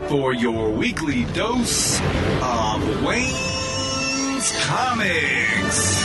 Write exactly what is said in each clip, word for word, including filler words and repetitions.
for your weekly dose of Wayne's Comics.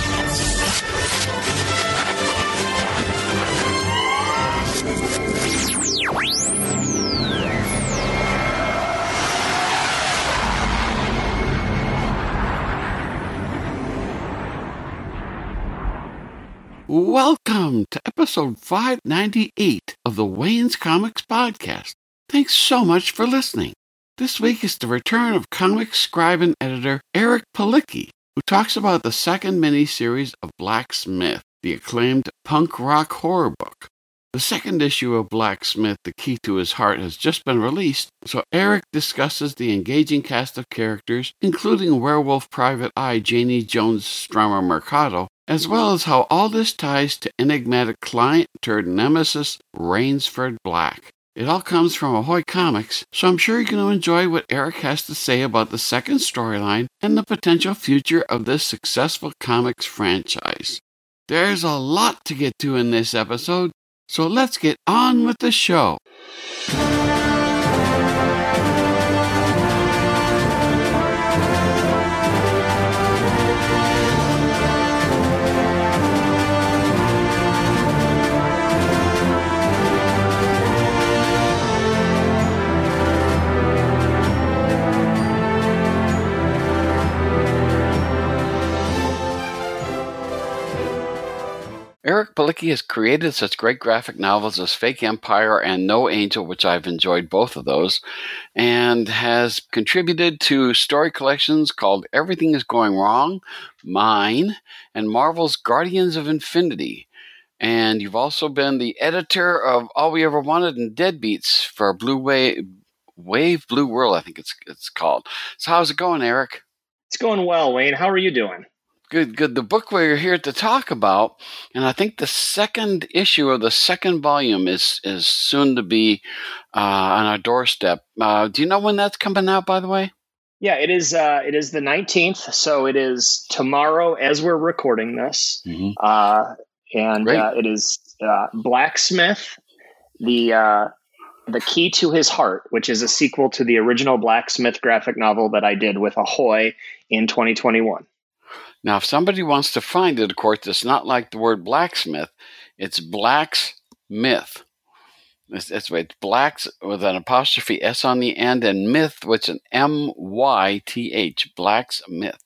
Welcome to episode five ninety-eight of the Wayne's Comics podcast. Thanks so much for listening. This week is the return of comics scribe and editor Eric Palicki, who talks about the second miniseries of Blacksmith, the acclaimed punk rock horror book. The second issue of Blacksmith, The Key to His Heart, has just been released, so Eric discusses the engaging cast of characters, including werewolf private eye Janie Jones Strummer Mercado, as well as how all this ties to enigmatic client turned nemesis Rainsford Black. It all comes from Ahoy Comics, so I'm sure you're going to enjoy what Eric has to say about the second storyline and the potential future of this successful comics franchise. There's a lot to get to in this episode, so let's get on with the show. Eric Palicki has created such great graphic novels as Fake Empire and No Angel, which I've enjoyed both of those, and has contributed to story collections called Everything is Going Wrong, Mine, and Marvel's Guardians of Infinity. And you've also been the editor of All We Ever Wanted and Deadbeats for Blue Wave, Wave Blue World, I think it's it's called. So how's it going, Eric? It's going well, Wayne. How are you doing? Good, good. The book we're here to talk about, and I think the second issue of the second volume is is soon to be uh, on our doorstep. Uh, do you know when that's coming out, by the way? Yeah, it is. Uh, it is the nineteenth, so it is tomorrow as we're recording this, mm-hmm. uh, and uh, it is uh, Blacksmith, the uh, the Key to His Heart, which is a sequel to the original Blacksmith graphic novel that I did with Ahoy in twenty twenty-one. Now, if somebody wants to find it, of course, it's not like the word blacksmith. It's Black's Myth. It's, it's, it's Black's with an apostrophe S on the end, and Myth, which is an M Y T H, Black's Myth.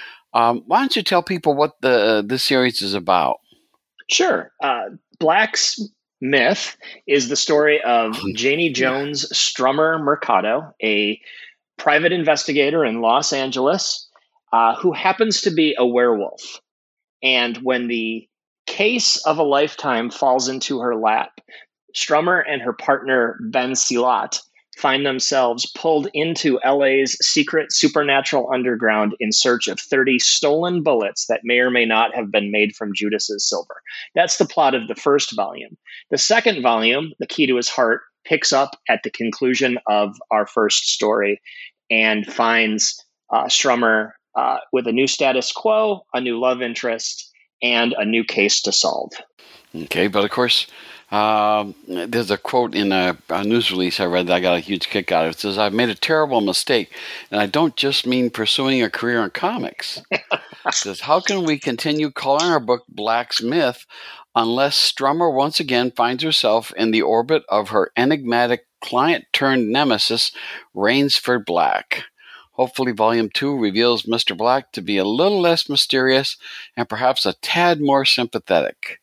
Um, why don't you tell people what the uh, this series is about? Sure. Uh, Black's Myth is the story of Janie Jones Strummer Mercado, a private investigator in Los Angeles, Uh, who happens to be a werewolf. And when the case of a lifetime falls into her lap, Strummer and her partner, Ben Silat, find themselves pulled into L A's secret supernatural underground in search of thirty stolen bullets that may or may not have been made from Judas's silver. That's the plot of the first volume. The second volume, The Key to His Heart, picks up at the conclusion of our first story and finds uh, Strummer Uh, with a new status quo, a new love interest, and a new case to solve. Okay, but of course, um, there's a quote in a, a news release I read that I got a huge kick out of. It says, "I've made a terrible mistake, and I don't just mean pursuing a career in comics." It says, "How can we continue calling our book Blacksmith unless Strummer once again finds herself in the orbit of her enigmatic client-turned-nemesis, Rainsford Black? Hopefully, Volume two reveals Mister Black to be a little less mysterious and perhaps a tad more sympathetic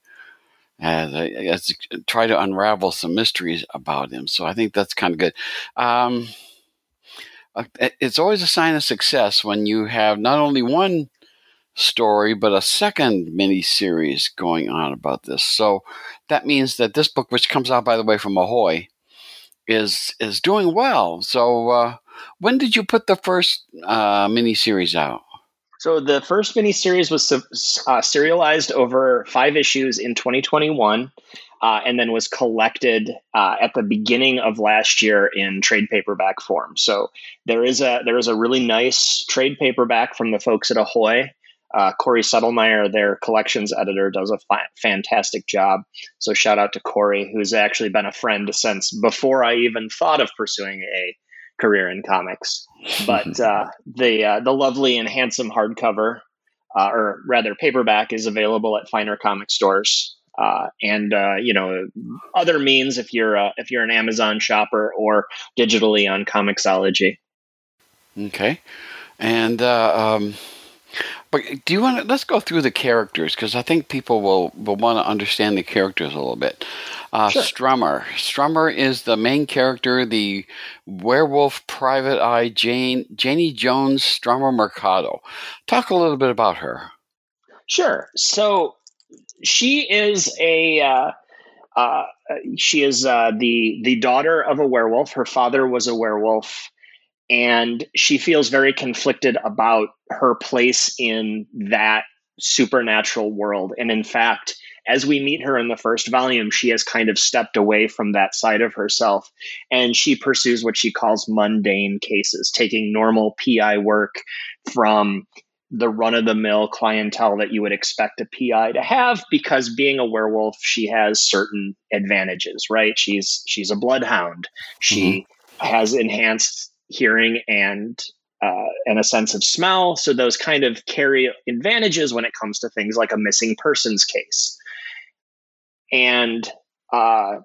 as I, as I try to unravel some mysteries about him." So I think that's kind of good. Um, it's always a sign of success when you have not only one story, but a second mini-series going on about this. So that means that this book, which comes out, by the way, from Ahoy, is is doing well. So uh, when did you put the first uh, miniseries out? So the first miniseries was uh, serialized over five issues in twenty twenty-one, uh, and then was collected uh, at the beginning of last year in trade paperback form. So there is a there is a really nice trade paperback from the folks at Ahoy. Uh, Corey Settlemeyer, their collections editor, does a fa- fantastic job. So shout out to Corey, who's actually been a friend since before I even thought of pursuing a career in comics. But uh, the uh, the lovely and handsome hardcover, uh, or rather paperback, is available at finer comic stores. Uh, and uh, you know, other means if you're uh, if you're an Amazon shopper or digitally on Comixology. Okay, and uh, um, but do you want to? Let's go through the characters because I think people will will want to understand the characters a little bit. Uh, Sure. Strummer. Strummer is the main character, the werewolf private eye Jane Janie Jones Strummer Mercado. Talk a little bit about her. Sure. So she is a uh, uh, she is uh, the the daughter of a werewolf. Her father was a werewolf, and she feels very conflicted about her place in that supernatural world. And in fact, as we meet her in the first volume, she has kind of stepped away from that side of herself, and she pursues what she calls mundane cases, taking normal P I work from the run-of-the-mill clientele that you would expect a P I to have, because being a werewolf, she has certain advantages, right? She's she's a bloodhound. She mm-hmm. has enhanced hearing and uh, and a sense of smell, so those kind of carry advantages when it comes to things like a missing persons case. And uh,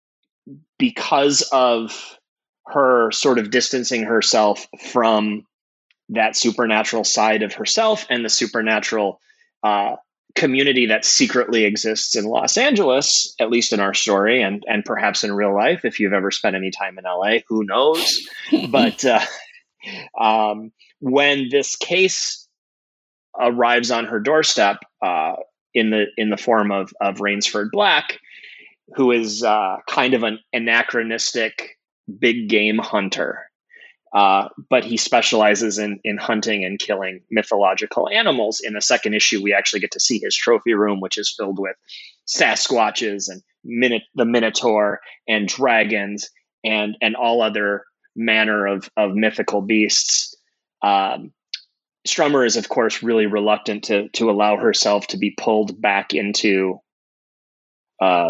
because of her sort of distancing herself from that supernatural side of herself and the supernatural uh, community that secretly exists in Los Angeles, at least in our story, and and perhaps in real life, if you've ever spent any time in L A, who knows? But uh, um, when this case arrives on her doorstep uh, in the in the form of of Rainsford Black, who is uh, kind of an anachronistic big game hunter. Uh, but he specializes in in hunting and killing mythological animals. In the second issue, we actually get to see his trophy room, which is filled with Sasquatches and Min- the Minotaur and dragons and and all other manner of of mythical beasts. Um, Strummer is, of course, really reluctant to to allow herself to be pulled back into uh,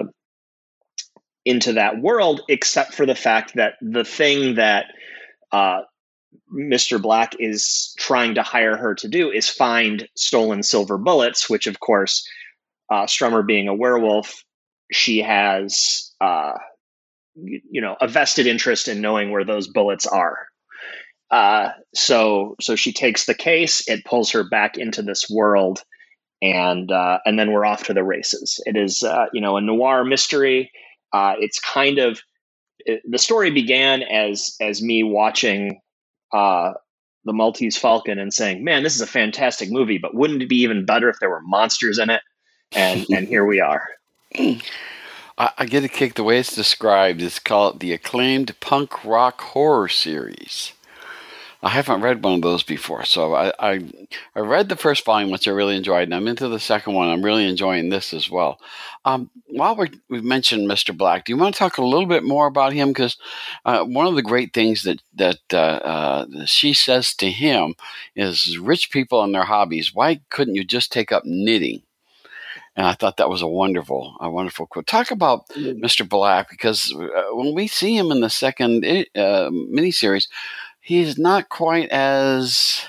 into that world, except for the fact that the thing that Uh, Mister Black is trying to hire her to do is find stolen silver bullets, which, of course, uh, Strummer being a werewolf, she has, uh, you, you know, a vested interest in knowing where those bullets are. Uh, so, so she takes the case, it pulls her back into this world, and uh, and then we're off to the races. It is, uh, you know, a noir mystery. Uh, it's kind of It, the story began as as me watching uh, the Maltese Falcon and saying, "Man, this is a fantastic movie, but wouldn't it be even better if there were monsters in it?" And and here we are. I, I get a kick the way it's described. It's called the acclaimed punk rock horror series. I haven't read one of those before, so I, I I read the first volume, which I really enjoyed, and I'm into the second one. I'm really enjoying this as well. Um, while we we've mentioned Mister Black, do you want to talk a little bit more about him? Because uh, one of the great things that that uh, uh, she says to him is, "Rich people and their hobbies. Why couldn't you just take up knitting?" And I thought that was a wonderful, a wonderful quote. Talk about mm-hmm. Mister Black, because uh, when we see him in the second uh, miniseries, he's not quite as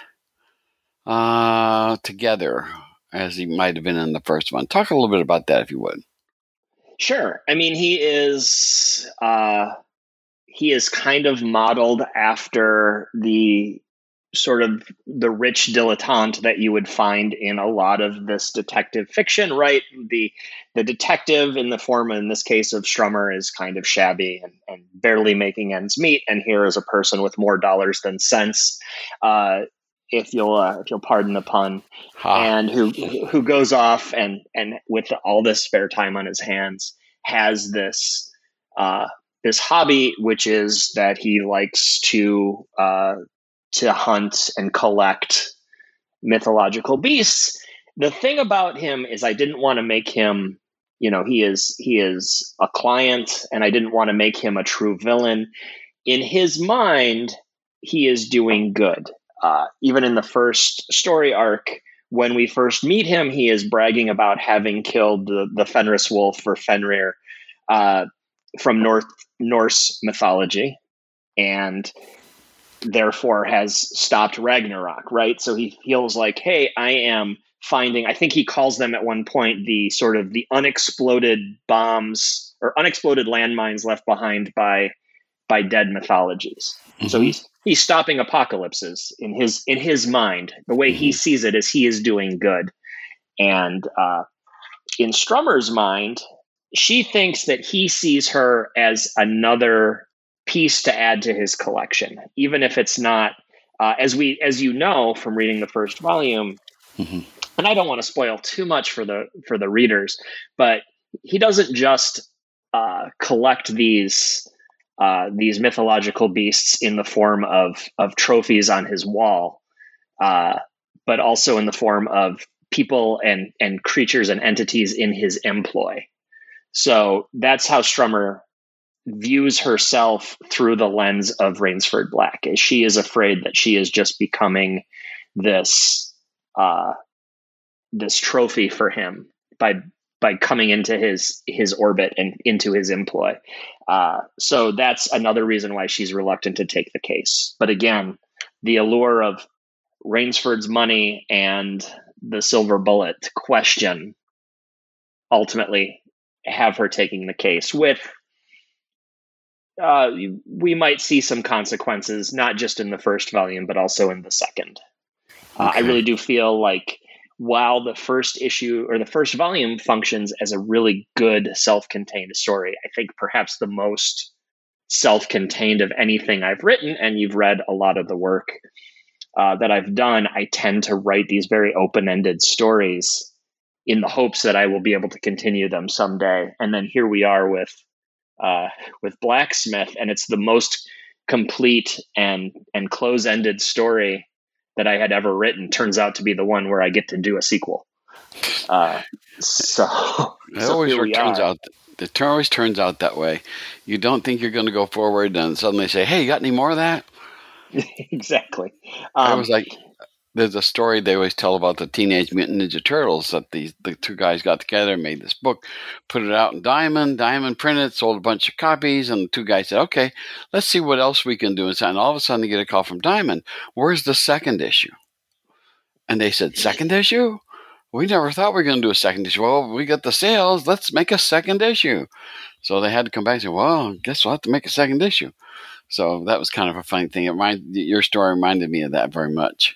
uh, together as he might have been in the first one. Talk a little bit about that, if you would. Sure. I mean, he is uh, he is kind of modeled after the sort of the rich dilettante that you would find in a lot of this detective fiction, right? The the detective in the form, in this case, of Strummer is kind of shabby and, and barely making ends meet. And here is a person with more dollars than sense, uh, if you'll uh, if you'll pardon the pun, huh. and who who goes off and and with all this spare time on his hands has this uh, this hobby, which is that he likes to uh, to hunt and collect mythological beasts. The thing about him is I didn't want to make him, you know, he is he is a client, and I didn't want to make him a true villain. In his mind, he is doing good. Uh, even in the first story arc, when we first meet him, he is bragging about having killed the, the Fenris wolf, or Fenrir, uh, from North Norse mythology. And therefore has stopped Ragnarok, right? So he feels like, hey, I am finding, I think he calls them at one point the sort of the unexploded bombs or unexploded landmines left behind by by dead mythologies. Mm-hmm. So he's he's stopping apocalypses in his in his mind. The way mm-hmm. he sees it is he is doing good. And uh, in Strummer's mind, she thinks that he sees her as another piece to add to his collection, even if it's not, uh, as we as you know from reading the first volume. Mm-hmm. And I don't want to spoil too much for the for the readers, but he doesn't just uh, collect these uh, these mythological beasts in the form of of trophies on his wall, uh, but also in the form of people and and creatures and entities in his employ. So that's how Strummer views herself through the lens of Rainsford Black, as she is afraid that she is just becoming this uh, this trophy for him by by coming into his his orbit and into his employ. Uh, so that's another reason why she's reluctant to take the case. But again, the allure of Rainsford's money and the silver bullet question ultimately have her taking the case with, uh, we might see some consequences, not just in the first volume, but also in the second. Okay. Uh, I really do feel like while the first issue or the first volume functions as a really good self-contained story, I think perhaps the most self-contained of anything I've written, and you've read a lot of the work uh, that I've done, I tend to write these very open-ended stories in the hopes that I will be able to continue them someday. And then here we are with uh, with Blacksmith, and it's the most complete and and close-ended story that I had ever written. Turns out to be the one where I get to do a sequel. Uh, so it so always here we turns are. out. It always turns out that way. You don't think you're going to go forward, and suddenly say, "Hey, you got any more of that?" Exactly. Um, I Um, was like, there's a story they always tell about the Teenage Mutant Ninja Turtles that the the two guys got together, made this book, put it out in Diamond. Diamond printed, sold a bunch of copies, and the two guys said, "Okay, let's see what else we can do." And all of a sudden, they get a call from Diamond. Where's the second issue? And they said, "Second issue? We never thought we were going to do a second issue." Well, we got the sales. Let's make a second issue. So they had to come back and say, "Well, I guess we'll have to make a second issue." So that was kind of a funny thing. It remind, your story reminded me of that very much.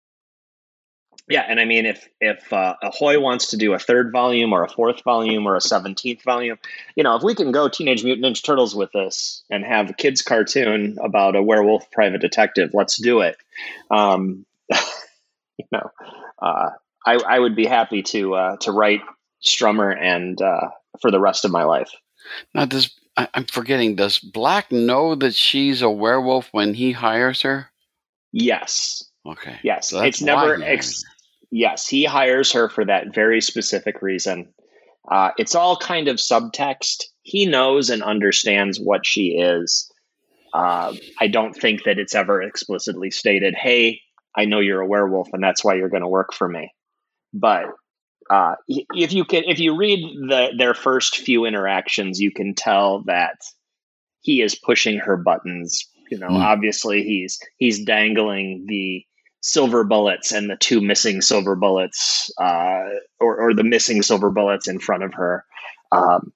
Yeah, and I mean, if if uh, Ahoy wants to do a third volume or a fourth volume or a seventeenth volume, you know, if we can go Teenage Mutant Ninja Turtles with this and have a kids' cartoon about a werewolf private detective, let's do it. Um, you know, uh, I, I would be happy to uh, to write Strummer and uh, for the rest of my life. Now, does I, I'm forgetting? Does Black know that she's a werewolf when he hires her? Yes. Okay. Yes, So it's never. Ex- yes, he hires her for that very specific reason. Uh, it's all kind of subtext. He knows and understands what she is. Uh, I don't think that it's ever explicitly stated, "Hey, I know you're a werewolf, and that's why you're going to work for me." But uh, if you can, if you read the their first few interactions, you can tell that he is pushing her buttons. You know, mm. obviously he's he's dangling the silver bullets and the two missing silver bullets, uh, or or the missing silver bullets in front of her. Um,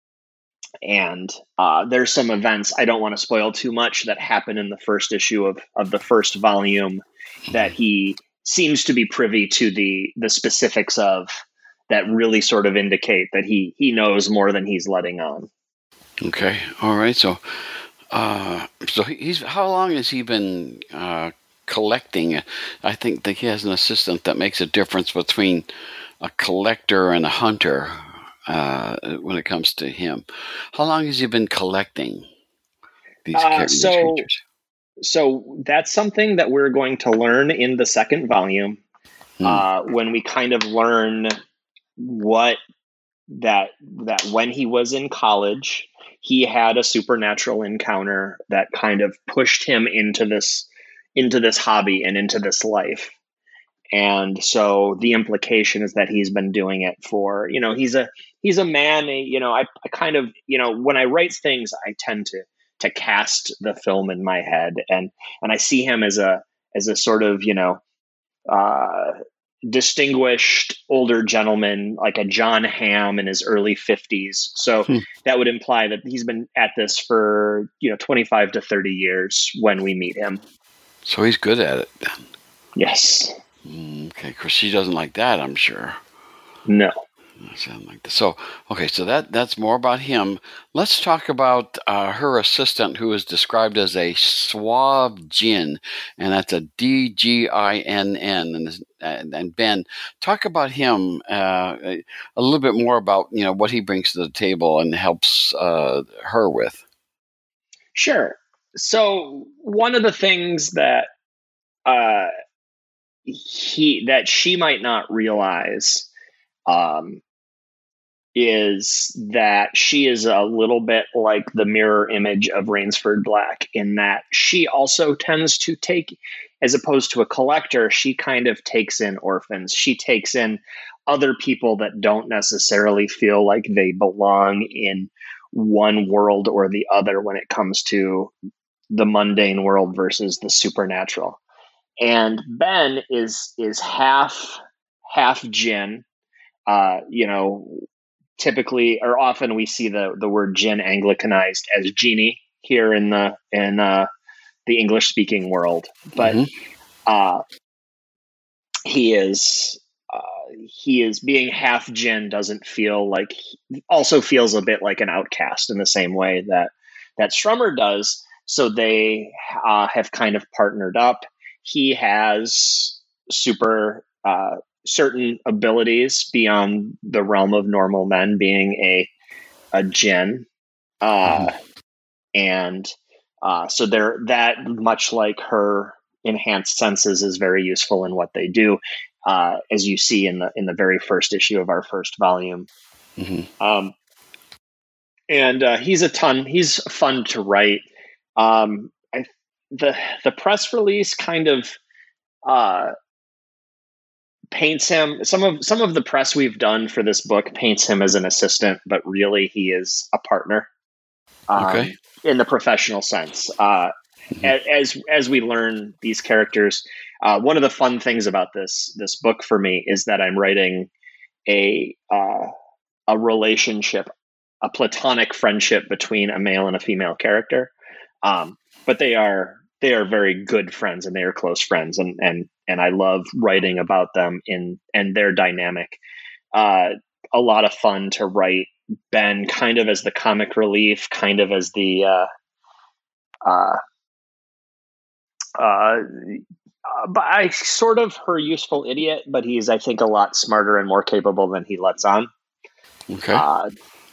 and uh, there's some events, I don't want to spoil too much, that happen in the first issue of of the first volume that he seems to be privy to the the specifics of, that really sort of indicate that he he knows more than he's letting on. Okay, all right. So, uh, so he's how long has he been uh, collecting? I think that he has an assistant that makes a difference between a collector and a hunter uh, when it comes to him. How long has he been collecting these, uh, these so, creatures? So that's something that we're going to learn in the second volume, hmm. uh, when we kind of learn what that that when he was in college, he had a supernatural encounter that kind of pushed him into this into this hobby and into this life. And so the implication is that he's been doing it for, you know, he's a he's a man, you know, I, I kind of, you know, when I write things, I tend to to cast the film in my head, and and I see him as a as a sort of, you know, uh, distinguished older gentleman, like a John Hamm in his early fifties. So Hmm. that would imply that he's been at this for, you know, twenty-five to thirty years when we meet him. So he's good at it then. Yes. Mm, okay, because she doesn't like that, I'm sure. No. Sound like that. So, okay, so that that's more about him. Let's talk about uh, her assistant, who is described as a suave Jinn, and that's a D G I N N. And, and and Ben, talk about him uh, a little bit more about, you know, what he brings to the table and helps uh, her with. Sure. So one of the things that uh, he that she might not realize um, is that she is a little bit like the mirror image of Rainsford Black, in that she also tends to take, as opposed to a collector, she kind of takes in orphans. She takes in other people that don't necessarily feel like they belong in one world or the other when it comes to the mundane world versus the supernatural. And Ben is is half half Jinn. Uh, you know, typically or often we see the the word Jinn Anglicanized as genie here in the in uh, the English speaking world, but Mm-hmm. uh, he is uh, he is being half Jinn doesn't feel like, also feels a bit like an outcast in the same way that that Strummer does. So they uh, have kind of partnered up. He has super uh, certain abilities beyond the realm of normal men, being a a Jinn, uh, Mm-hmm. and uh, so they're that, much like her enhanced senses, is very useful in what they do, uh, as you see in the in the very first issue of our first volume. Mm-hmm. Um, and uh, he's a ton. He's fun to write. Um, I, the the press release kind of uh, paints him. Some of some of the press we've done for this book paints him as an assistant, but really he is a partner. Um, Okay. in the professional sense. Uh, as as we learn these characters, uh, one of the fun things about this this book for me is that I'm writing a uh, a relationship, a platonic friendship between a male and a female character. Um, but they are they are very good friends, and they are close friends, and and and I love writing about them in and their dynamic. Uh, a lot of fun to write Ben kind of as the comic relief, kind of as the uh, uh, uh, but I sort of her useful idiot, but he's, I think, a lot smarter and more capable than he lets on. Okay. Uh,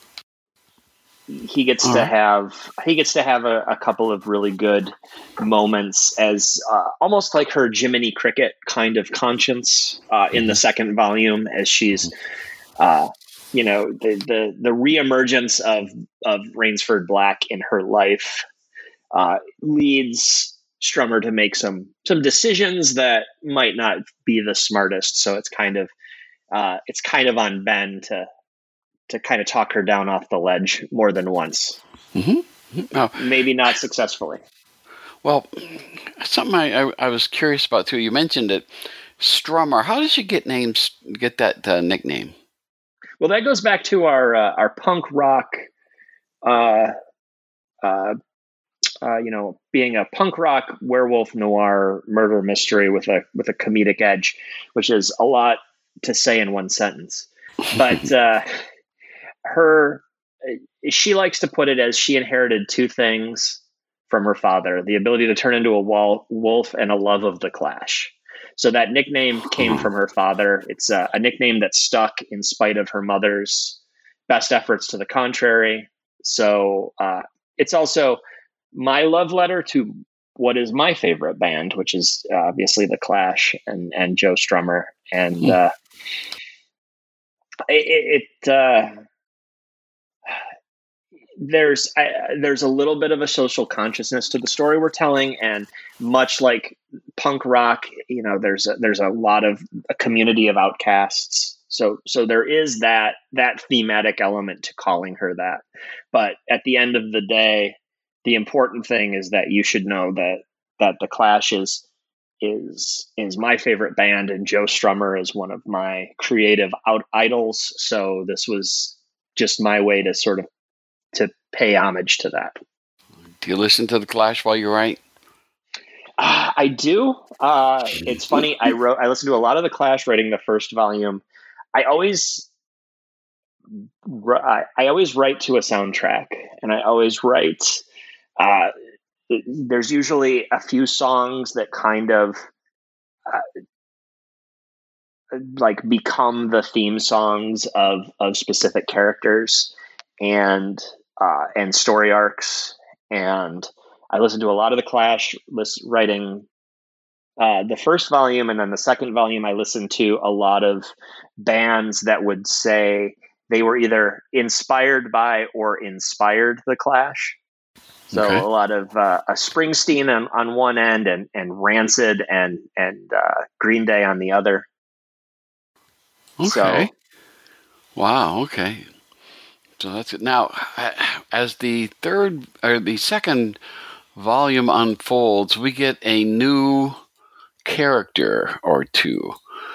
he gets All to right. have he gets to have a, a couple of really good moments as uh, almost like her Jiminy Cricket kind of conscience uh, in the Mhm. second volume, as she's uh, you know the the the reemergence of of Rainsford Black in her life uh, leads Strummer to make some some decisions that might not be the smartest. So it's kind of uh, it's kind of on Ben to to kind of talk her down off the ledge more than once. Mm-hmm. Now, Maybe not successfully. well, something I, I, I was curious about too. You mentioned it, Strummer. How did you get names? Get that uh, nickname? Well, that goes back to our uh, our punk rock, uh, uh, uh, you know, being a punk rock werewolf noir murder mystery with a with a comedic edge, which is a lot to say in one sentence. But uh, her, she likes to put it as she inherited two things from her father: the ability to turn into a wall, wolf and a love of the Clash. So that nickname came from her father. It's a, a nickname that stuck in spite of her mother's best efforts to the contrary. So uh, it's also my love letter to what is my favorite band, which is uh, obviously the Clash and, and Joe Strummer. And uh, it, it uh, there's I, there's a little bit of a social consciousness to the story we're telling, and much like punk rock, you know, there's a, there's a lot of a community of outcasts. So so there is that that thematic element to calling her that. But at the end of the day, the important thing is that you should know that that the Clash is is is my favorite band, and Joe Strummer is one of my creative out idols. So this was just my way to sort of to pay homage to that. Do you listen to the Clash while you write? Uh, I do. Uh, it's funny. I wrote. I listened to a lot of the Clash writing the first volume. I always, I, I always write to a soundtrack, and I always write. Uh, there's usually a few songs that kind of uh, like become the theme songs of of specific characters and uh, and story arcs. And I listened to a lot of the Clash list, writing uh, the first volume, and then the second volume I listened to a lot of bands that would say they were either inspired by or inspired the Clash. So okay. a lot of uh, a Springsteen on, on one end, and, and Rancid and and uh, Green Day on the other. Okay. So, wow. Okay. So that's it. Now, as the third or the second volume unfolds, we get a new character or two.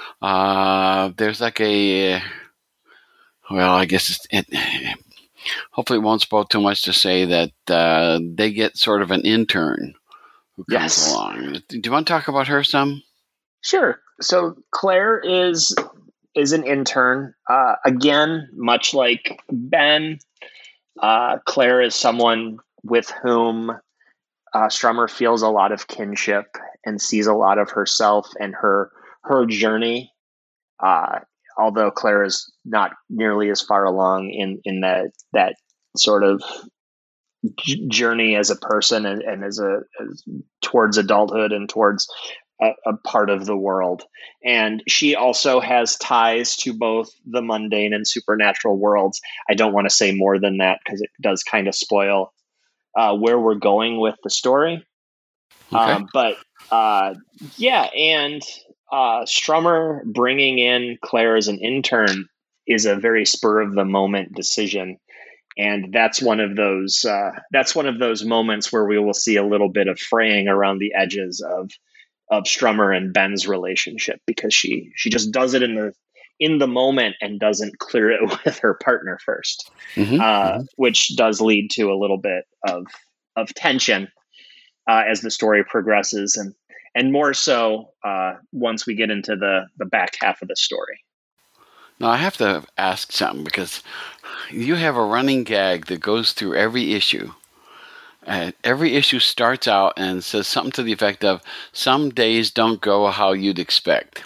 Uh, there's like a, well, I guess it's, it, hopefully it won't spoil too much to say that uh, they get sort of an intern who comes yes. along. Do you want to talk about her some? Sure. So Claire is is an intern. Uh, again, much like Ben, uh, Claire is someone with whom uh, Strummer feels a lot of kinship and sees a lot of herself and her her journey. Uh, although Claire is not nearly as far along in in that that sort of j- journey as a person and, and as a as, towards adulthood and towards a, a part of the world. And she also has ties to both the mundane and supernatural worlds. I don't want to say more than that because it does kind of spoil uh, where we're going with the story. Okay. Um, but uh, yeah, and uh, Strummer bringing in Claire as an intern is a very spur of the moment decision. And that's one of those uh, that's one of those moments where we will see a little bit of fraying around the edges of of Strummer and Ben's relationship, because she she just does it in the in the moment and doesn't clear it with her partner first, mm-hmm, uh, mm-hmm. which does lead to a little bit of of tension uh, as the story progresses, and and more so uh, once we get into the the back half of the story. Now, I have to ask something, because you have a running gag that goes through every issue. Uh, every issue starts out and says something to the effect of, some days don't go how you'd expect.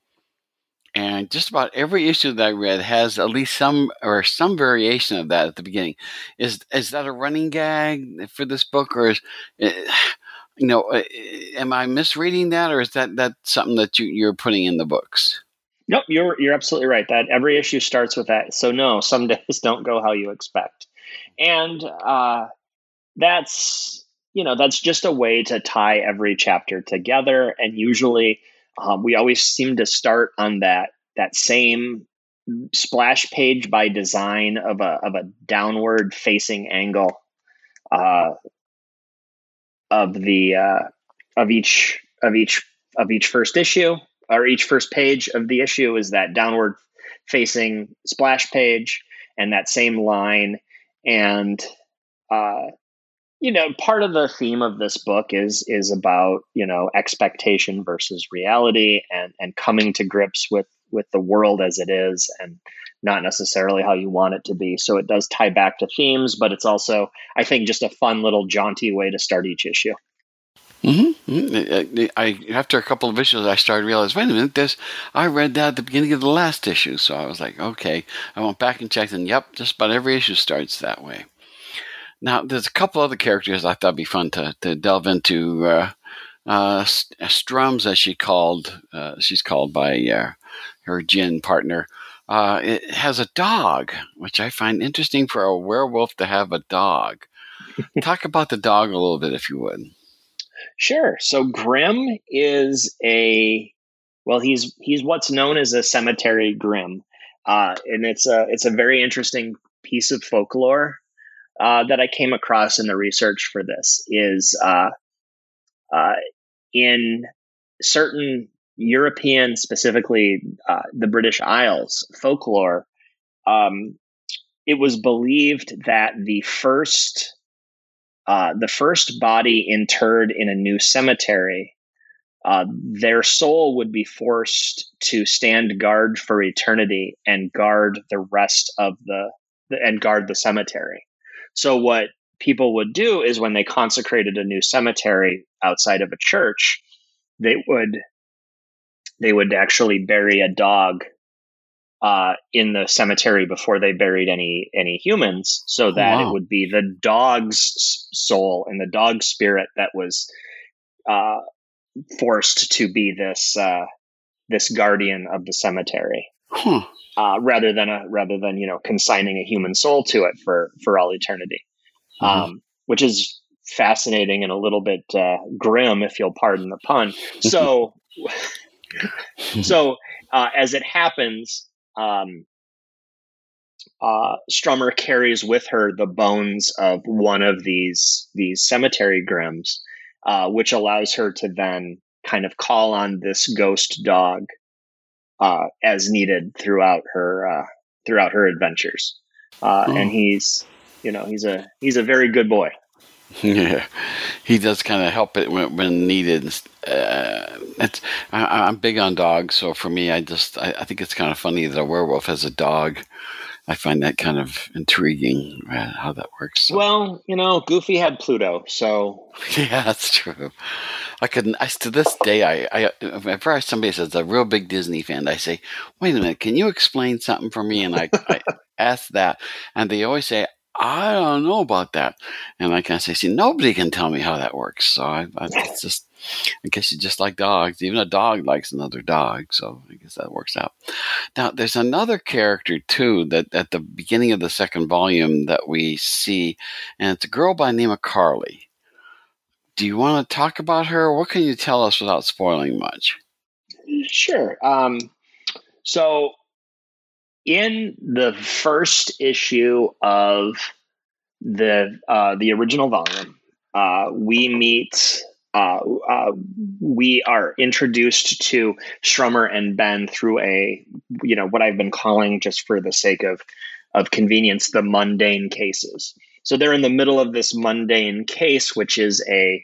And just about every issue that I read has at least some or some variation of that at the beginning. Is is that a running gag for this book, or is, you know, am I misreading that, or is that, that something that you, you're putting in the books? Nope, you're you're absolutely right. That every issue starts with that. So no, some days don't go how you expect, and uh, that's you know that's just a way to tie every chapter together. And usually, um, we always seem to start on that that same splash page by design of a of a downward facing angle uh, of the uh, of each of each of each first issue. Or each first page of the issue is that downward facing splash page and that same line. And, uh, you know, part of the theme of this book is, is about, you know, expectation versus reality, and, and coming to grips with, with the world as it is, and not necessarily how you want it to be. So it does tie back to themes, but it's also, I think, just a fun little jaunty way to start each issue. Mm-hmm. I, after a couple of issues, I started to realize, wait a minute, this, I read that at the beginning of the last issue. So I was like, okay. I went back and checked, and yep, just about every issue starts that way. Now, there's a couple other characters I thought would be fun to, to delve into. Uh, uh, Strums, as she called, uh, she's called by uh, her Djinn partner. Uh, it has a dog, which I find interesting for a werewolf to have a dog. Talk about the dog a little bit, if you would. Sure. So Grim is a, well, he's he's what's known as a cemetery Grim, uh, and it's a it's a very interesting piece of folklore. uh, that I came across in the research for this is uh, uh, in certain European, specifically uh, the British Isles folklore, um, it was believed that the first uh, the first body interred in a new cemetery, uh, their soul would be forced to stand guard for eternity and guard the rest of the, the and guard the cemetery. So what people would do is when they consecrated a new cemetery outside of a church, they would they would actually bury a dog uh, in the cemetery before they buried any any humans, so that wow. it would be the dog's soul and the dog spirit that was uh, forced to be this uh, this guardian of the cemetery, huh. uh, rather than a rather than you know consigning a human soul to it for for all eternity, Mm-hmm. um, which is fascinating and a little bit uh, grim, if you'll pardon the pun. So, so uh, as it happens. Um, uh, Strummer carries with her the bones of one of these these cemetery grims, uh, which allows her to then kind of call on this ghost dog uh, as needed throughout her uh, throughout her adventures. Uh, Oh. And he's you know he's a he's a very good boy. Yeah, he does kind of help it when, when needed. Uh, it's, I, I'm big on dogs, so for me, I just I, I think it's kind of funny that a werewolf has a dog. I find that kind of intriguing uh, how that works. So. Well, you know, Goofy had Pluto, so Yeah, that's true. I couldn't. I to this day, I, I whenever somebody says a real big Disney fan, I say, "Wait a minute, can you explain something for me?" And I, I ask that, and they always say, "I don't know about that." And I kind of say, "See, nobody can tell me how that works." So I, I it's just, I guess you just like dogs. Even a dog likes another dog, so I guess that works out. Now, there's another character too that at the beginning of the second volume that we see, and it's a girl by the name of Carly. Do you want to talk about her? What can you tell us without spoiling much? Sure. Um, so, in the first issue of the uh, the original volume, uh, we meet. Uh, uh, we are introduced to Strummer and Ben through a, you know, what I've been calling, just for the sake of of convenience, the mundane cases. So they're in the middle of this mundane case, which is a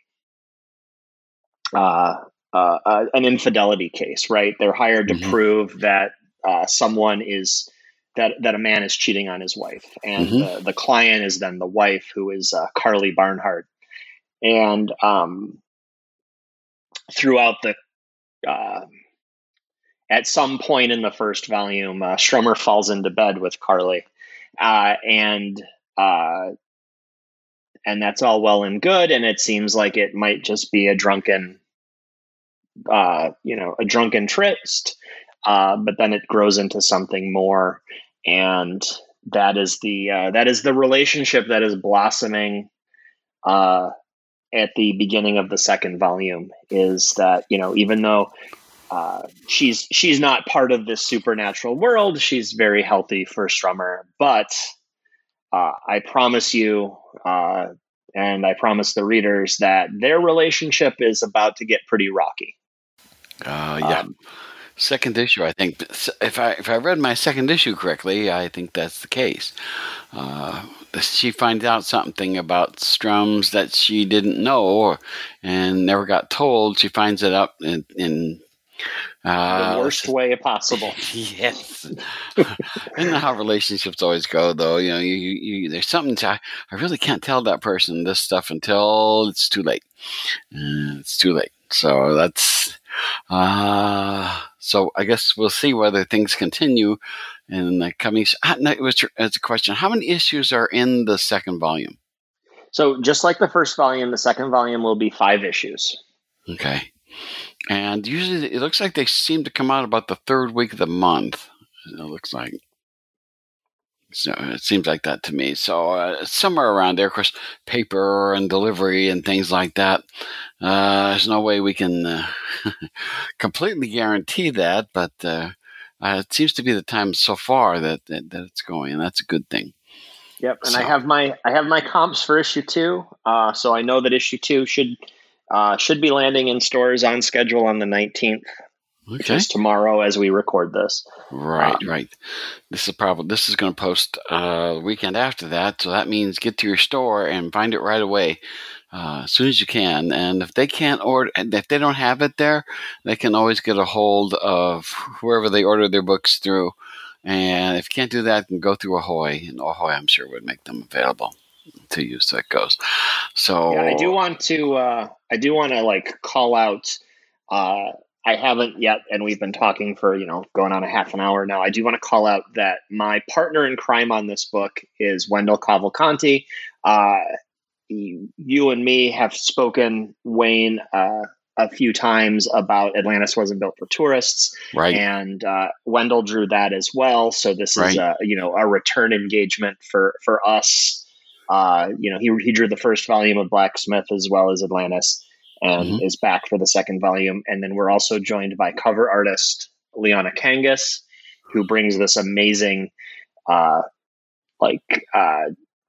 uh, uh, uh, an infidelity case, right? They're hired to Mhm. prove that uh, someone is that that a man is cheating on his wife, and Mhm. the the client is then the wife, who is uh, Carly Barnhart, and um, throughout the uh, at some point in the first volume, uh, Strummer falls into bed with Carly, uh, and uh, and that's all well and good, and it seems like it might just be a drunken, uh, you know, a drunken tryst, uh, but then it grows into something more, and that is the uh, that is the relationship that is blossoming uh, at the beginning of the second volume. Is that, you know, even though uh, she's she's not part of this supernatural world, she's very healthy for Strummer, but uh, I promise you. Uh, and I promise the readers that their relationship is about to get pretty rocky. Uh, yeah. Um, Second issue, I think. If I if I read my second issue correctly, I think that's the case. Uh, she finds out something about Strums that she didn't know or, and never got told. She finds it out in, in uh, the worst way possible. Yes. I know how relationships always go, though. You know, you, you, you there's something to, I, I really can't tell that person this stuff until it's too late. Uh, it's too late. So that's, uh, so I guess we'll see whether things continue in the coming. Uh, no, it was, it's a question. How many issues are in the second volume? So just like the first volume, the second volume will be five issues. Okay. And usually it looks like they seem to come out about the third week of the month. It looks like. So it seems like that to me. So uh, somewhere around there, of course, paper and delivery and things like that. Uh, there's no way we can uh, completely guarantee that, but uh, uh, it seems to be the time so far that, that, that it's going, and that's a good thing. Yep, and So, I have my I have my comps for issue two, uh, so I know that issue two should uh, should be landing in stores on schedule on the nineteenth, which okay. is tomorrow as we record this. Right, Um, right. This is probably this is going to post uh, the weekend after that, so that means get to your store and find it right away, uh, as soon as you can. And if they can't order, and if they don't have it there, they can always get a hold of whoever they order their books through. And if you can't do that, then go through Ahoy, and Ahoy, I'm sure, would make them available to you. So it goes. So yeah, I do want to uh, I do want to like call out. Uh, I haven't yet, and we've been talking for you know going on a half an hour now. I do want to call out that my partner in crime on this book is Wendell Cavalcanti. Uh, you, you and me have spoken, Wayne, uh, a few times about Atlantis Wasn't Built for Tourists, right, and uh, Wendell drew that as well. So this right. is a you know a return engagement for for us. Uh, you know, he he drew the first volume of Blacksmith as well as Atlantis, and Mhm. is back for the second volume. And then we're also joined by cover artist Liana Kangas, who brings this amazing, uh, like uh,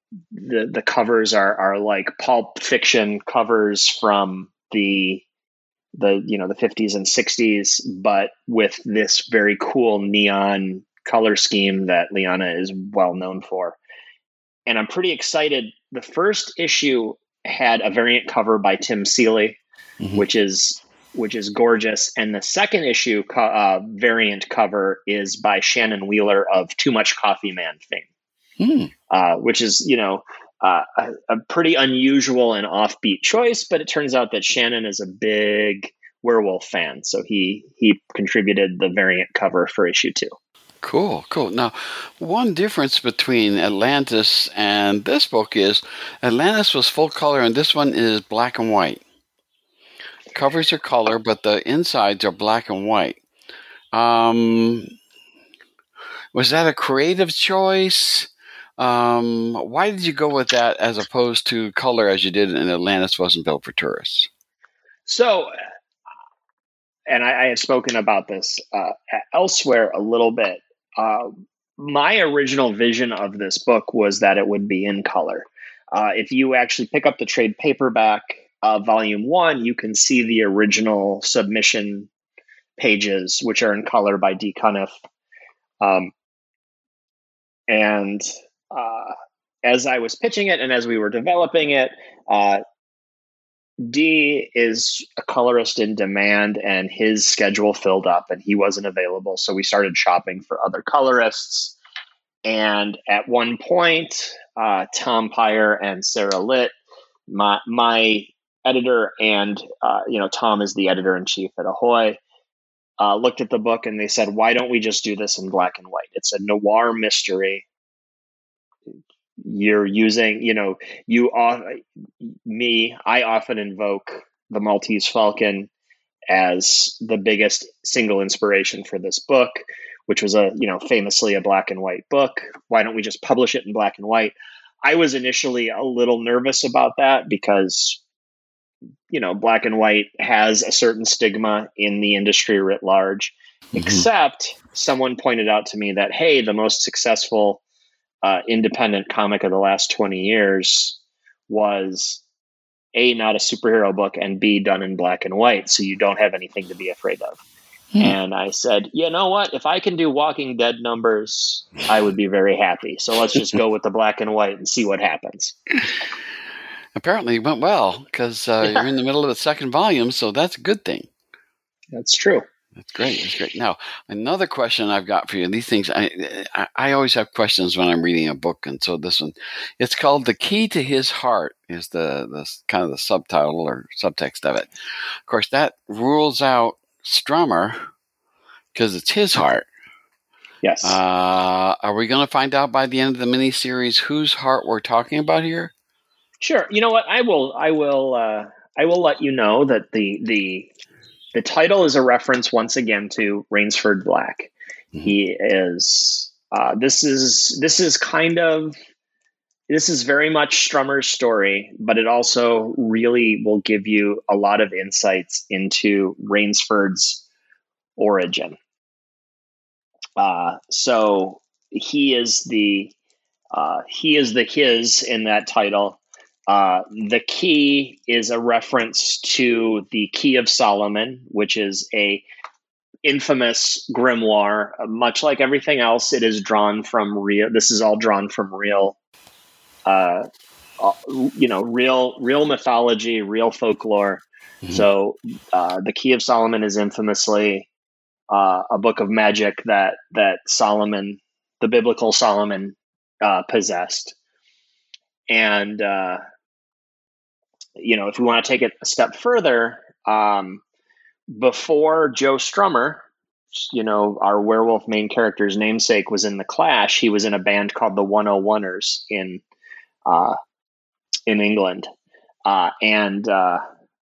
the the covers are are like Pulp Fiction covers from the the you know the fifties and sixties, but with this very cool neon color scheme that Liana is well known for. And I'm pretty excited. The first issue had a variant cover by Tim Seeley, Mhm. which is which is gorgeous, and the second issue co- uh, variant cover is by Shannon Wheeler of Too Much Coffee Man fame, Hmm. uh, which is you know uh, a, a pretty unusual and offbeat choice. But it turns out that Shannon is a big werewolf fan, so he he contributed the variant cover for issue two. Cool, cool. Now, one difference between Atlantis and this book is Atlantis was full color and this one is black and white. Covers are color, but the insides are black and white. Um, was that a creative choice? Um, why did you go with that as opposed to color as you did in Atlantis Wasn't Built for Tourists? So, and I, I have spoken about this uh, elsewhere a little bit. Uh, my original vision of this book was that it would be in color. Uh, if you actually pick up the trade paperback, uh, volume one, you can see the original submission pages, which are in color by Dee Cunniffe. Um, and uh, as I was pitching it and as we were developing it, uh, D is a colorist in demand, and his schedule filled up and he wasn't available. So we started shopping for other colorists. And at one point, uh, Tom Pyre and Sarah Litt, my, my editor, and uh, you know Tom is the editor in chief at Ahoy, uh, looked at the book and they said, "Why don't we just do this in black and white? It's a noir mystery. You're using, you know, you uh, me. I often invoke the Maltese Falcon as the biggest single inspiration for this book, which was a, you know, famously a black and white book. Why don't we just publish it in black and white?" I was initially a little nervous about that because, you know, black and white has a certain stigma in the industry writ large, mm-hmm. except someone pointed out to me that, hey, the most successful uh, independent comic of the last twenty years was A, not a superhero book, and B, done in black and white, so you don't have anything to be afraid of. Hmm. And I said, you know what? If I can do Walking Dead numbers, I would be very happy. So let's just go with the black and white and see what happens. Apparently it went well, because uh, yeah. you're in the middle of the second volume, so that's a good thing. That's true. That's great. That's great. Now, another question I've got for you. These things, I, I I always have questions when I'm reading a book, and so this one, it's called "The Key to His Heart" is the the kind of the subtitle or subtext of it. Of course, that rules out Strummer because it's his heart. Yes. Uh, are we going to find out by the end of the miniseries whose heart we're talking about here? Sure. You know what? I will. I will. Uh, I will let you know that the the. The title is a reference once again to Rainsford Black. Mm-hmm. He is. Uh, this is this is kind of this is very much Strummer's story, but it also really will give you a lot of insights into Rainsford's origin. Uh, so he is the Uh, he is the his in that title. Uh, the key is a reference to the Key of Solomon, which is a infamous grimoire. Uh, much like everything else, it is drawn from real. This is all drawn from real, uh, uh, you know, real, real mythology, real folklore. Mm-hmm. So, uh, the Key of Solomon is infamously uh, a book of magic that that Solomon, the biblical Solomon, uh, possessed. And uh, you know, if we want to take it a step further, um, before Joe Strummer, you know, our werewolf main character's namesake, was in the Clash, he was in a band called the one oh oneers in uh, in England, uh, and uh,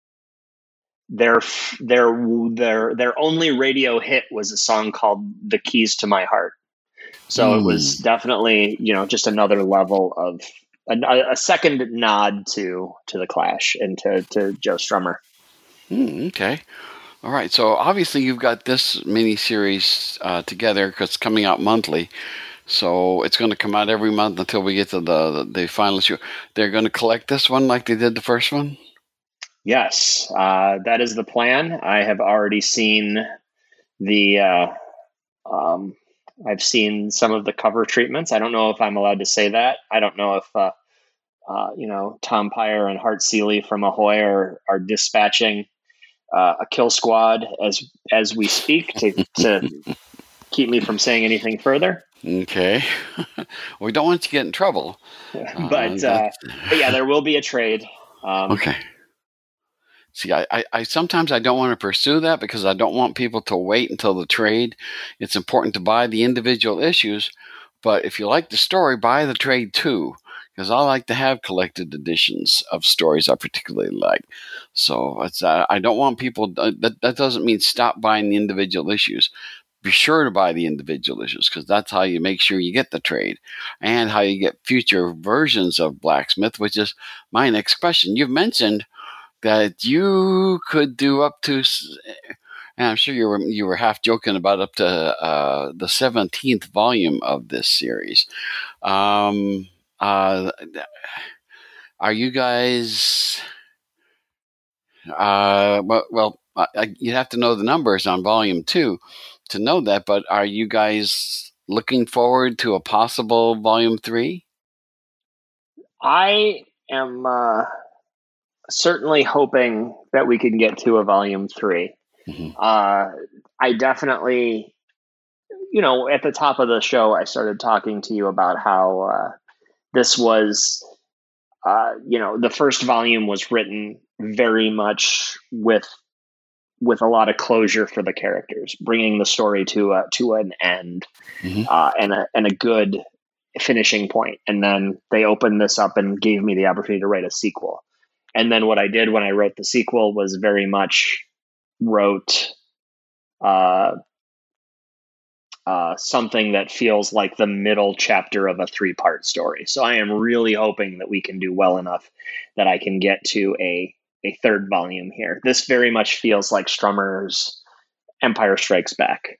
their their their their only radio hit was a song called "The Keys to My Heart." So mm. it was definitely, you know, just another level of a, a second nod to to the Clash and to to Joe Strummer. Mm, okay. All right, so obviously you've got this miniseries uh, together because it's coming out monthly. So it's going to come out every month until we get to the, the, the final issue. They're going to collect this one like they did the first one? Yes, uh, that is the plan. I have already seen the, uh, um, I've seen some of the cover treatments. I don't know if I'm allowed to say that. I don't know if, uh, uh, you know, Tom Peyer and Hart Seeley from Ahoy are, are dispatching Uh, a kill squad as as we speak to, to keep me from saying anything further. Okay. We don't want you to get in trouble. but, uh, uh, but yeah, there will be a trade. Um, okay. See, I, I, I sometimes I don't want to pursue that because I don't want people to wait until the trade. It's important to buy the individual issues, but if you like the story, buy the trade too. Because I like to have collected editions of stories I particularly like. So it's, uh, I don't want people, uh, that, that doesn't mean stop buying the individual issues. Be sure to buy the individual issues because that's how you make sure you get the trade and how you get future versions of Blacksmith, which is my next question. You've mentioned that you could do up to, and I'm sure you were, you were half joking about up to uh, the seventeenth volume of this series. Um... Uh, are you guys, uh, well, well I, you have to know the numbers on volume two to know that, but are you guys looking forward to a possible volume three? I am uh, certainly hoping that we can get to a volume three. Mm-hmm. Uh, I definitely, you know, at the top of the show, I started talking to you about how, uh, This was, uh, you know, the first volume was written very much with with a lot of closure for the characters, bringing the story to a, to an end mm-hmm. uh, and a and a good finishing point. And then they opened this up and gave me the opportunity to write a sequel. And then what I did when I wrote the sequel was very much wrote uh, Uh, something that feels like the middle chapter of a three-part story. So I am really hoping that we can do well enough that I can get to a a third volume here. This very much feels like Strummer's Empire Strikes Back.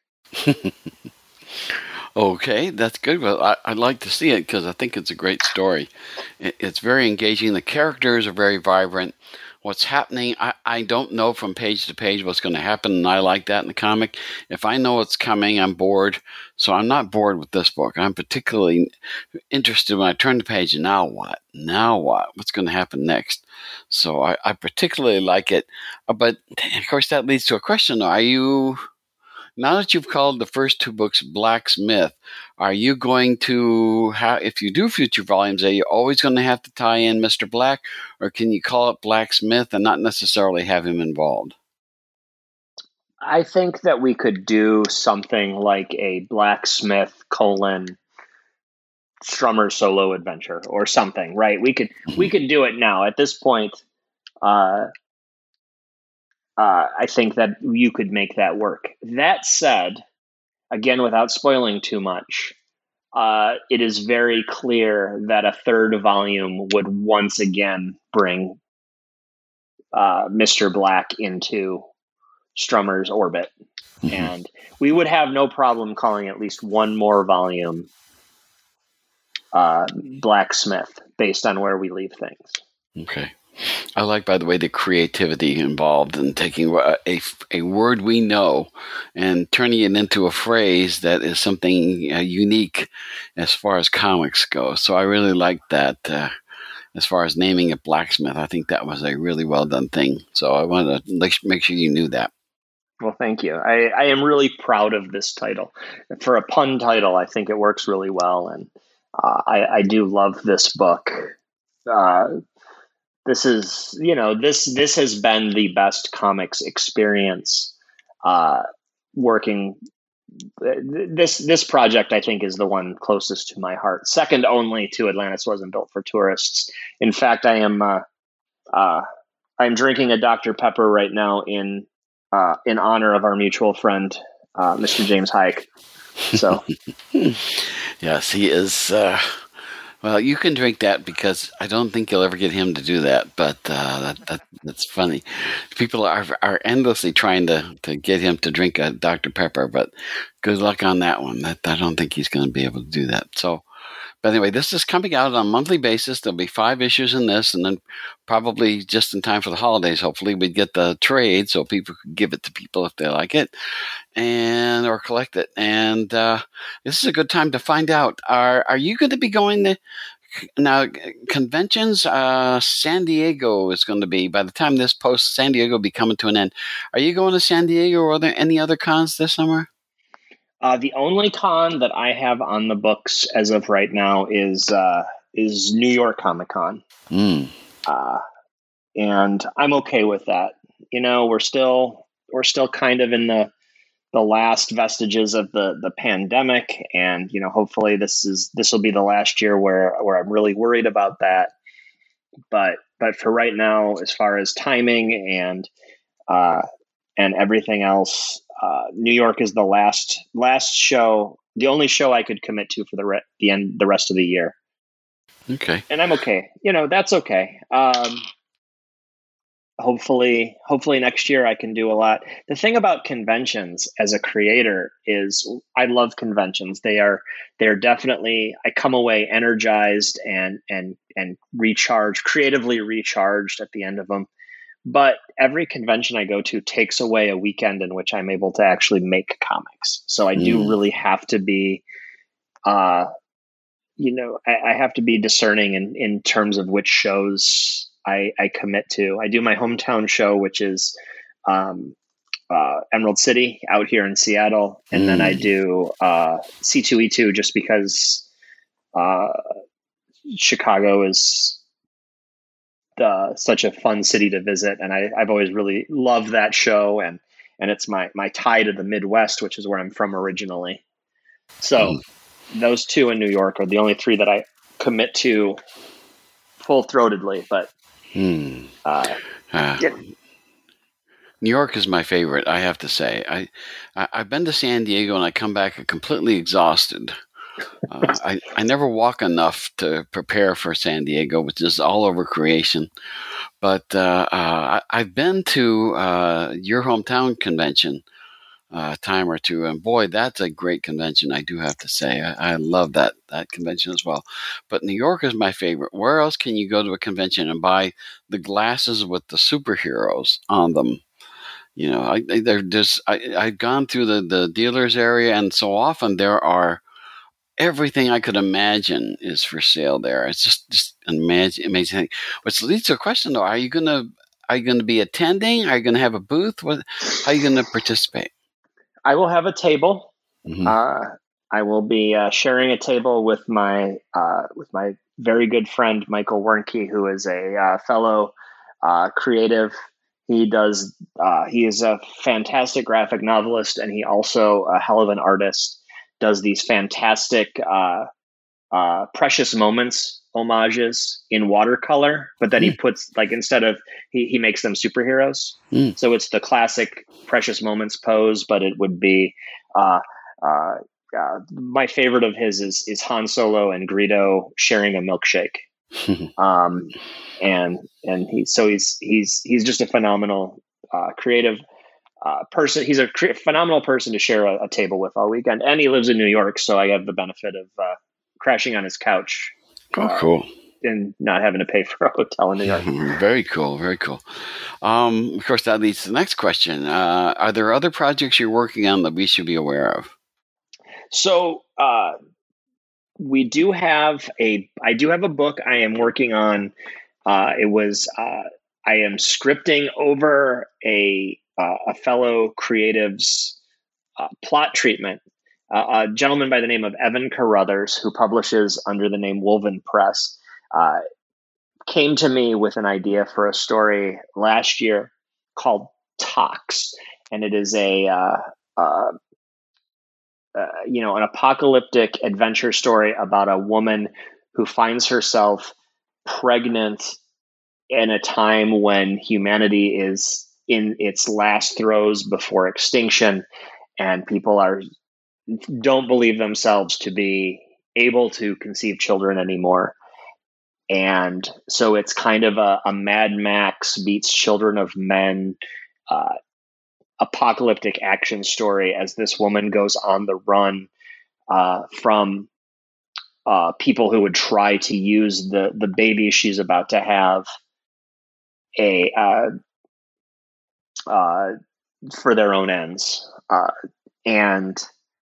Okay, that's good. Well, I, I'd like to see it because I think it's a great story. It, it's very engaging. The characters are very vibrant. What's happening, I, I don't know from page to page what's going to happen, and I like that in the comic. If I know what's coming, I'm bored. So I'm not bored with this book. I'm particularly interested when I turn the page, and now what? Now what? What's going to happen next? So I, I particularly like it. But, of course, that leads to a question. Are you... Now that you've called the first two books Blacksmith, are you going to have, if you do future volumes, are you always going to have to tie in Mister Black, or can you call it Blacksmith and not necessarily have him involved? I think that we could do something like a Blacksmith colon Strummer solo adventure or something, right? We could mm-hmm. we could do it now. At this point, uh, Uh, I think that you could make that work. That said, again, without spoiling too much, uh, it is very clear that a third volume would once again bring uh, Mister Black into Strummer's orbit. Mm-hmm. And we would have no problem calling at least one more volume uh, blacksmith based on where we leave things. Okay. I like, by the way, the creativity involved in taking a, a, a word we know and turning it into a phrase that is something uh, unique as far as comics go. So I really like that. Uh, as far as naming it blacksmith, I think that was a really well done thing. So I wanted to make sure you knew that. Well, thank you. I, I am really proud of this title. For a pun title, I think it works really well. And uh, I, I do love this book. Uh, This is, you know, this this has been the best comics experience uh, working. This this project, I think, is the one closest to my heart, second only to Atlantis Wasn't Built for Tourists. In fact, I am uh, uh, I'm drinking a Doctor Pepper right now in uh, in honor of our mutual friend, uh, Mister James Hayek. So, yes, he is. Uh... Well, you can drink that because I don't think you'll ever get him to do that. But uh, that, that that's funny. People are are endlessly trying to, to get him to drink a Doctor Pepper, but good luck on that one. That I don't think he's going to be able to do that. So, but anyway, this is coming out on a monthly basis. There'll be five issues in this, and then probably just in time for the holidays, hopefully we'd get the trade so people could give it to people if they like it, and or collect it. And uh, this is a good time to find out. Are are you going to be going to now conventions? Uh, San Diego is going to be, by the time this posts, San Diego will be coming to an end. Are you going to San Diego, or are there any other cons this summer? Uh, the only con that I have on the books as of right now is uh, is New York Comic Con, mm. uh, and I'm okay with that. You know, we're still we're still kind of in the the last vestiges of the the pandemic, and you know, hopefully this is this will be the last year where where I'm really worried about that. But but for right now, as far as timing and uh, and everything else. Uh, New York is the last last show, the only show I could commit to for the re- the end the rest of the year. Okay, and I'm okay. You know, that's okay. Um, hopefully, hopefully next year I can do a lot. The thing about conventions as a creator is I love conventions. They are they're definitely I come away energized and and and recharged, creatively recharged at the end of them. But every convention I go to takes away a weekend in which I'm able to actually make comics. So I do Mm. really have to be, uh, you know, I, I have to be discerning in, in terms of which shows I, I commit to. I do my hometown show, which is um, uh, Emerald City out here in Seattle. And then I Mm. do uh, C two E two just because uh, Chicago is Uh, such a fun city to visit, and I, I've always really loved that show, and and it's my my tie to the Midwest, which is where I'm from originally. So Mm. those two in New York are the only three that I commit to full throatedly. But Mm. uh, Uh, yeah, New York is my favorite, I have to say. I, I I've been to San Diego and I come back completely exhausted. Uh, I, I never walk enough to prepare for San Diego, which is all over creation. But uh, uh, I, I've been to uh, your hometown convention uh, a time or two, and boy, that's a great convention, I do have to say. I, I love that, that convention as well. But New York is my favorite. Where else can you go to a convention and buy the glasses with the superheroes on them? You know, I, they're just, I, I've gone through the, the dealers area, and so often there are everything I could imagine is for sale there. It's just just an amazing, amazing thing. Which leads to a question though: Are you gonna are you gonna be attending? Are you gonna have a booth? What? How are you gonna participate? I will have a table. Mm-hmm. Uh, I will be uh, sharing a table with my uh, with my very good friend Michael Wernke, who is a uh, fellow uh, creative. He does. Uh, he is a fantastic graphic novelist, and he also a hell of an artist. Does these fantastic uh, uh, Precious Moments homages in watercolor, but then mm. he puts like instead of he he makes them superheroes. Mm. So it's the classic Precious Moments pose, but it would be. Uh, uh, uh, my favorite of his is is Han Solo and Greedo sharing a milkshake. um, and and he so he's he's he's just a phenomenal uh, creative. Uh, person, he's a cre- phenomenal person to share a, a table with all weekend, and he lives in New York, so I have the benefit of uh, crashing on his couch. Oh, uh, cool. And not having to pay for a hotel in New York. Very cool. Very cool. Um, of course, that leads to the next question. Uh, are there other projects you're working on that we should be aware of? So uh, we do have a, I do have a book I am working on. Uh, it was, uh, I am scripting over a, uh, a fellow creative's uh, plot treatment. Uh, a gentleman by the name of Evan Carruthers, who publishes under the name Woven Press, uh, came to me with an idea for a story last year called Tox. And it is a, uh, uh, uh, you know, an apocalyptic adventure story about a woman who finds herself pregnant in a time when humanity is in its last throes before extinction, and people are don't believe themselves to be able to conceive children anymore. And so it's kind of a, a Mad Max beats Children of Men uh, apocalyptic action story as this woman goes on the run uh, from uh, people who would try to use the the baby she's about to have a uh, uh, for their own ends. Uh, and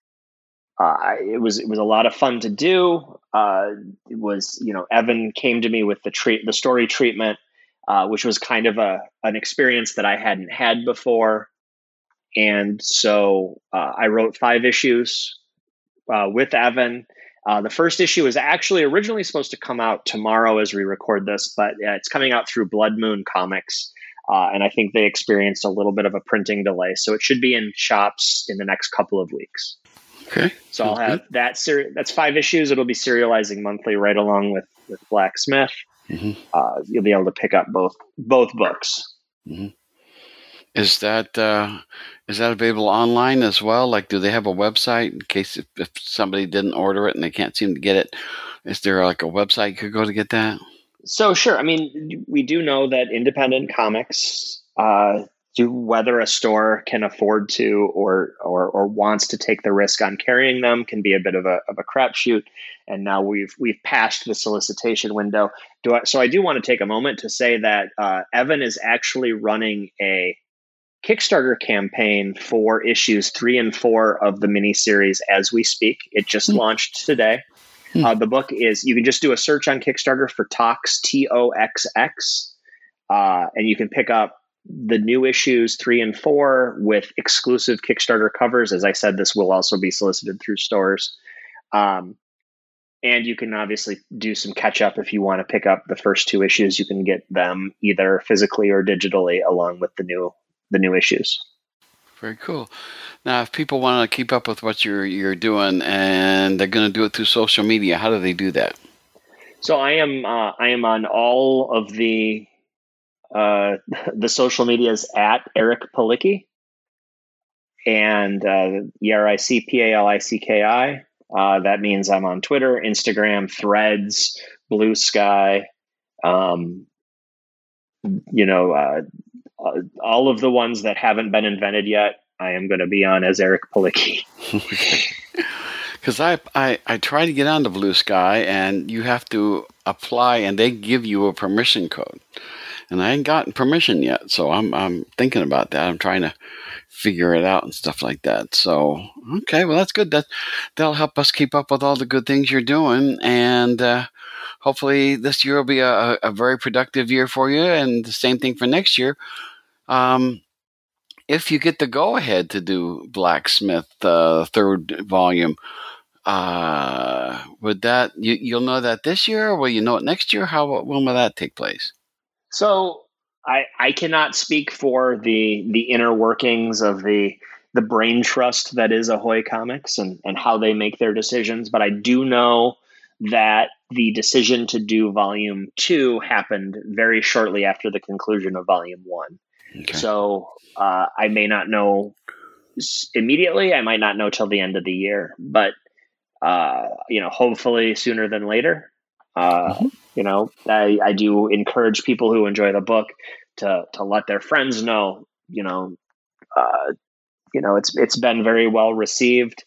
uh, it was it was a lot of fun to do. Uh, it was, you know, Evan came to me with the treat the story treatment, uh, which was kind of a an experience that I hadn't had before. And so uh, I wrote five issues uh, with Evan. Uh, the first issue is actually originally supposed to come out tomorrow as we record this, but uh, it's coming out through Blood Moon Comics. Uh, and I think they experienced a little bit of a printing delay. So it should be in shops in the next couple of weeks. Okay. So I'll have good. that. Ser- that's five issues. It'll be serializing monthly right along with, with Blacksmith. Mm-hmm. Uh, you'll be able to pick up both both books. Mm-hmm. Is that uh, is that available online as well? Like, do they have a website in case if, if somebody didn't order it and they can't seem to get it? Is there like a website you could go to get that? So sure. I mean, we do know that independent comics, uh, do whether a store can afford to or or or wants to take the risk on carrying them can be a bit of a of a crapshoot. And now we've we've passed the solicitation window. Do I, so I do want to take a moment to say that uh, Evan is actually running a Kickstarter campaign for issues three and four of the miniseries as we speak. It just mm. launched today. Mm. Uh, the book is, you can just do a search on Kickstarter for Tox, T O X X, uh, and you can pick up the new issues three and four with exclusive Kickstarter covers. As I said, this will also be solicited through stores. Um, and you can obviously do some catch up if you want to pick up the first two issues. You can get them either physically or digitally along with the new the new issues. Very cool. Now, if people want to keep up with what you're you're doing and they're going to do it through social media, how do they do that? So I am uh, I am on all of the uh, the social medias at Eric Palicki, and uh, E R I C P A L I C K I. Uh, that means I'm on Twitter, Instagram, Threads, Blue Sky. Um, you know. Uh, Uh, all of the ones that haven't been invented yet, I am going to be on as Eric Palicki. Because I, I, I try to get onto Blue Sky, and you have to apply, and they give you a permission code. And I ain't gotten permission yet, so I'm I'm thinking about that. I'm trying to figure it out and stuff like that. So, okay, well, that's good. That, that'll help us keep up with all the good things you're doing, and uh, hopefully this year will be a, a very productive year for you, and the same thing for next year. Um, if you get the go-ahead to do Blacksmith uh, third volume, uh, would that you, you'll know that this year, or will you know it next year? How when will that take place? So I I cannot speak for the the inner workings of the the brain trust that is Ahoy Comics and and how they make their decisions, but I do know that the decision to do volume two happened very shortly after the conclusion of volume one. Okay. So uh, I may not know immediately. I might not know till the end of the year, but uh, you know, hopefully sooner than later. Uh, mm-hmm. You know, I, I do encourage people who enjoy the book to to let their friends know. You know, uh, you know, it's it's been very well received.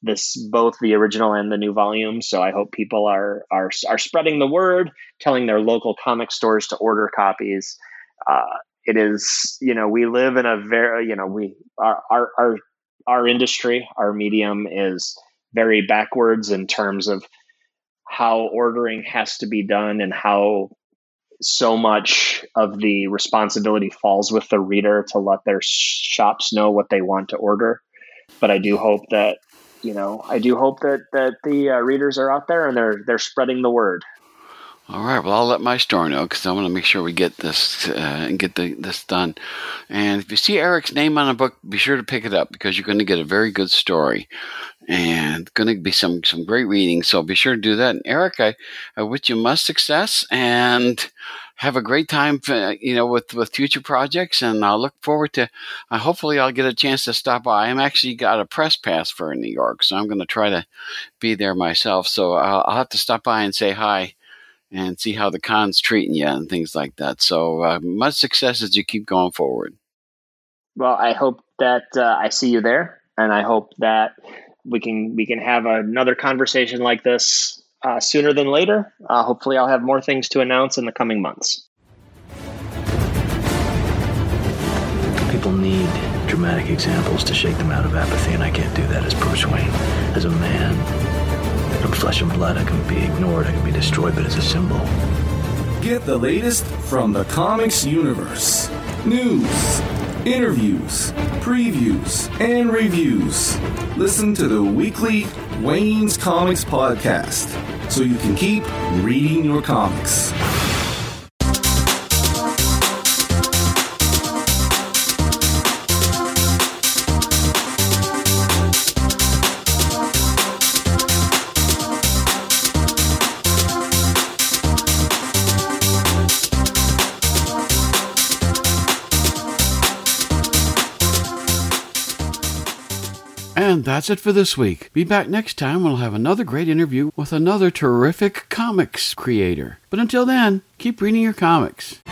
this both the original and the new volume. So I hope people are are are spreading the word, telling their local comic stores to order copies. Uh, it is, you know, we live in a very, you know, we our our our, our industry, our medium is very backwards in terms of how ordering has to be done and how so much of the responsibility falls with the reader to let their shops know what they want to order. But I do hope that, you know, I do hope that, that the uh, readers are out there and they're, they're spreading the word. All right. Well, I'll let my store know because I want to make sure we get this uh, and get the, this done. And if you see Eric's name on a book, be sure to pick it up because you're going to get a very good story and going to be some, some great reading. So be sure to do that. And Eric, I, I wish you much success and have a great time, for, you know, with, with future projects. And I'll look forward to, uh, hopefully I'll get a chance to stop by. I'm actually got a press pass for New York, so I'm going to try to be there myself. So I'll, I'll have to stop by and say hi and see how the con's treating you and things like that. So uh, much success as you keep going forward. Well, I hope that uh, I see you there, and I hope that we can we can have another conversation like this uh, sooner than later. Uh, hopefully, I'll have more things to announce in the coming months. People need dramatic examples to shake them out of apathy, and I can't do that as Bruce Wayne. As a man, I'm flesh and blood. I can be ignored. I can be destroyed, but as a symbol. Get the latest from the comics universe. News, interviews, previews, and reviews. Listen to the weekly Wayne's Comics podcast so you can keep reading your comics. And that's it for this week. Be back next time when we'll have another great interview with another terrific comics creator. But until then, keep reading your comics.